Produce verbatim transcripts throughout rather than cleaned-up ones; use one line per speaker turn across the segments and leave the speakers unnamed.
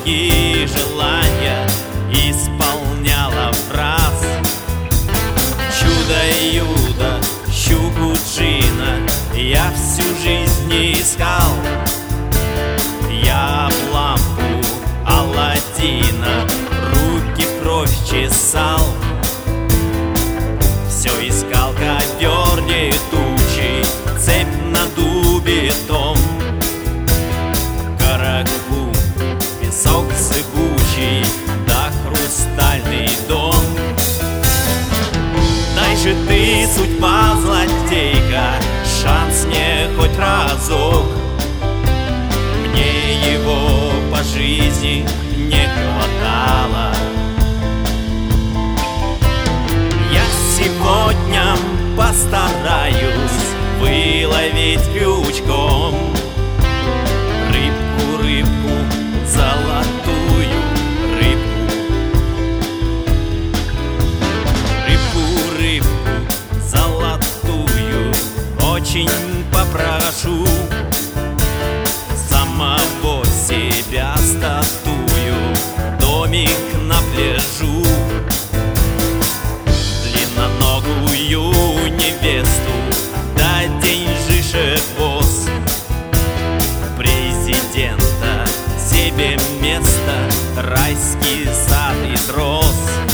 мои желания исполняла в раз. Чудо-юдо, щуку джина я всю жизнь не искал. Я в лампу Аладдина руки в кровь чесал. Все искал ковер летучий, цепь на дубе том, каракум, песок сыпучий, да хрустальный дом. Дай же ты, судьба злодейка, шанс мне хоть разок. Мне его по жизни не хватало. Я сегодня постараюсь выловить крючком рыбку, рыбку, золотую рыбку. Рыбку, рыбку, золотую очень попрошу. Самого себя статую, домик на пляжу. Длинноногую невесту, да деньжишек босс. Президента себе место, райский сад из роз.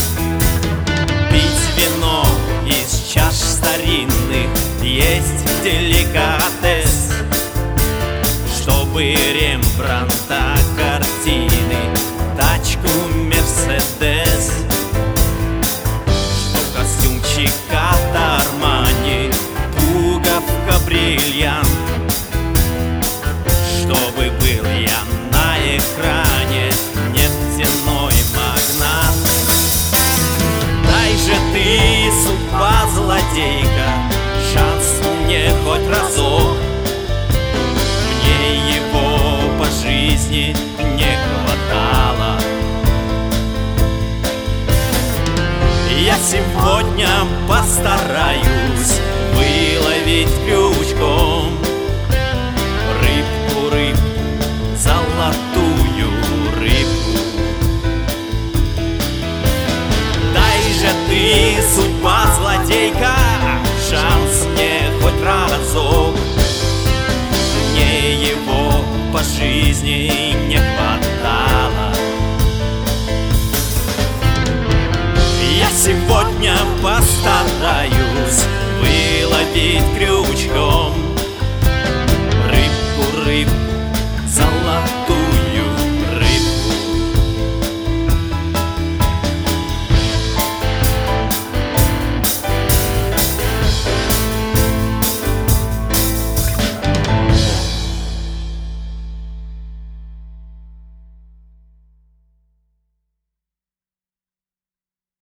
Пить вино из чаш старинных, есть деликатес. Чтобы Рембрандта картины, тачку Мерседес. Чтоб костюмчик от Армани, пуговка бриллиант. Чтобы был я на экране нефтяной магнат. Дай же ты, судьба злодейка, шанс мне хоть разок. Мне его по жизни не хватало. Я сегодня постараюсь выловить крючком рыбку, рыбку, золотую рыбку. Дай же ты, судьба злодейка, шанс мне хоть разок. Мне его по жизни не хватало. Я сегодня постараюсь выловить крючком